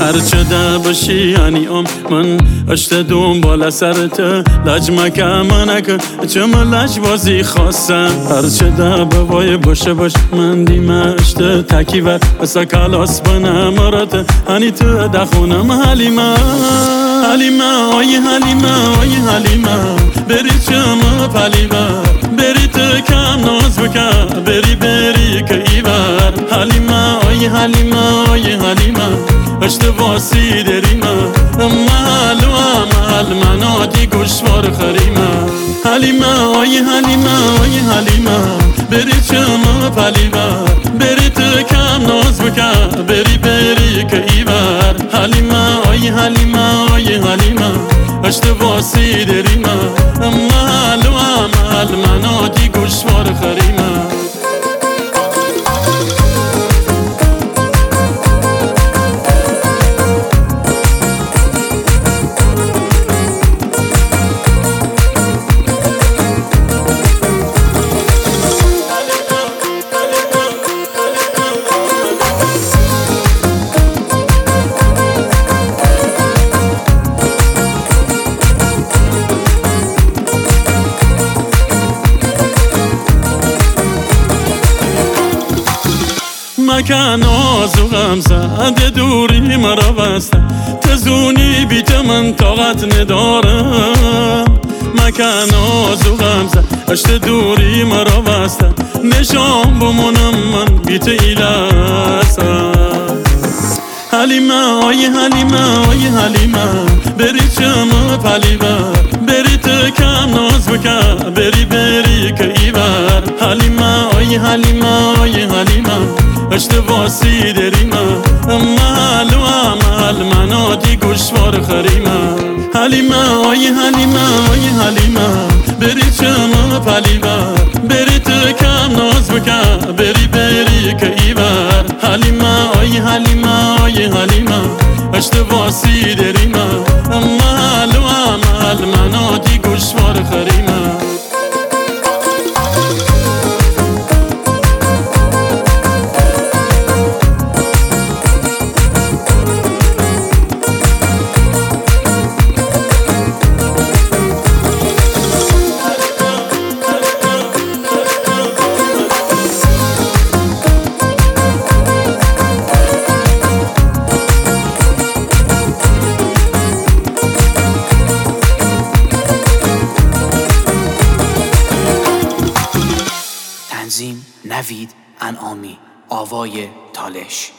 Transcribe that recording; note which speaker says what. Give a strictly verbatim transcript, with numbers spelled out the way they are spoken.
Speaker 1: هرچه ده باشی یعنی ام من اشته دنبال سرت لج مکه منک چم لج بازی خواستم هرچه ده بوای باشه باش من دیم اشته تکی ور بسا کلاس بنم مرات هنی تو دخونم حلیمه حلیمه آی حلیمه آی حلیمه بری چم پلیبه بری تو کم ناز بکن بری بری که ایور حلیمه آی حلیمه آی حلیمه اشت واسی دریمه محل و محل منادی گوشوار خریمه حلیمه آی حلیمه آی حلیمه بری چم پلیبه بری تو کم ناز بکن بری بری که ایور حلیمه آی حلیمه آی حلیمه اشت واسی دریمه محل و محل منادی گوشوار خریمه مکن آز و غم زده دوری مرا بسته تزونی بیت من طاقت ندارم مکن آز و غم زده اشت دوری مرا بسته نشان بمونم من بیت ایلسم حلیمه آی حلیمه آی حلیمه بری چم پلیبه بری تو کم ناز بکن بری بری که ایور حلیمه آی حلیمه آی حلیمه اشت واسی دریمه محل و محل منادی گوشوار خریمه حلیمه آی حلیمه آی حلیمه بری چم پلیبه بری تو کم ناز بکن بری بری که ایور حلیمه آی حلیمه آی حلیمه اشت واسی دریمه محل و محل منادی گوشوار خریمه
Speaker 2: تنظیم نوید انعامی، آوای تالش.